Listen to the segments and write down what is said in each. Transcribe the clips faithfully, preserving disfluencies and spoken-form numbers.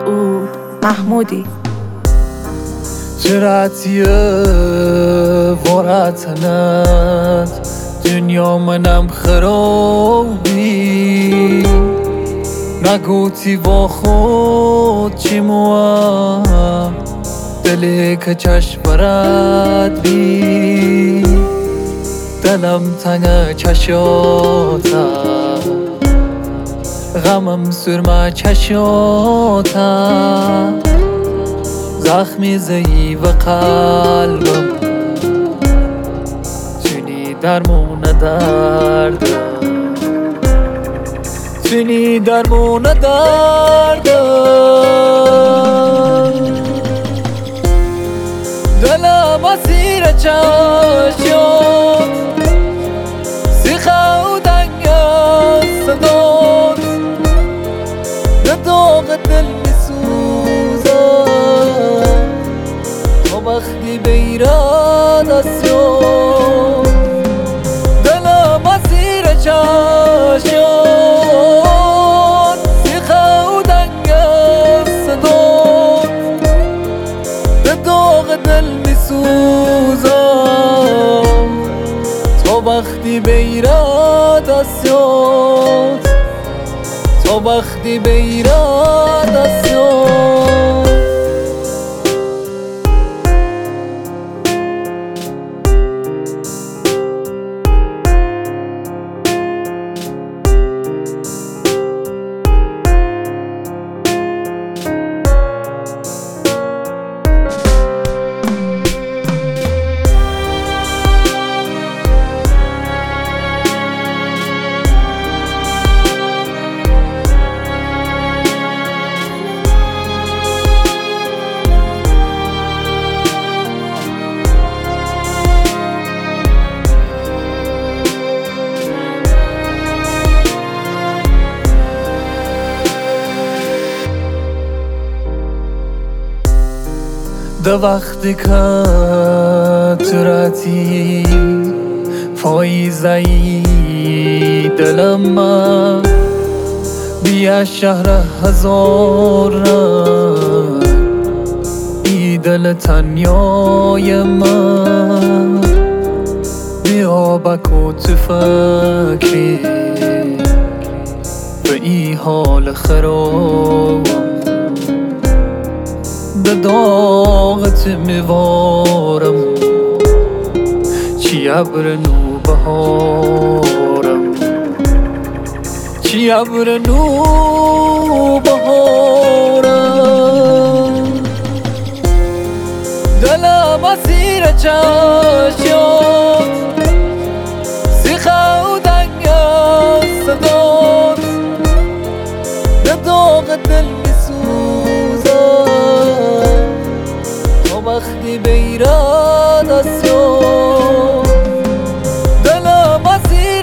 مسعود محمودی. جرأتیه وراتنت دنیا منم خرابی نگوتی با خود چی موام دلی که چشم برد بی دلم تنگ چشاتا غمم سرما چشاتا زخمی زی و قلبم تونی درمون دردم تونی درمون دردم دلم اسیر چشم سیخه و دنگ صدات به داغ دل میسوزم تا وقتی بیرادسیون دلم اسیر چشم سیخه و دنگ صدات به داغ دل میسوزم تا وقتی بیرادسیون تا وقتی بیرادسیون ده وقتی که تراتی فایزهی دلم بیا شهر هزار رنگ ای دل تنیای من بیا بکو تو فکری به ای حال خرابم به داغت میوارم چی ابر نو بهارم چی ابر نو بهارم دلم اسیر چشم سیخه و دنگ صدات به داغ دل وقتی بیرادسیون دلم اسیر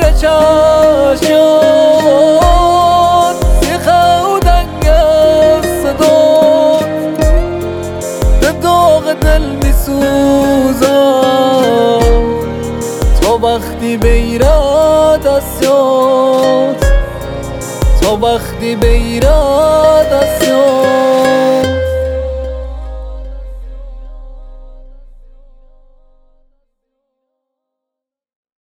چشم سیخه و دنگ صدات به داغ دل میسوزم تا وقتی بیرادسیون تا وقتی بیرادسیون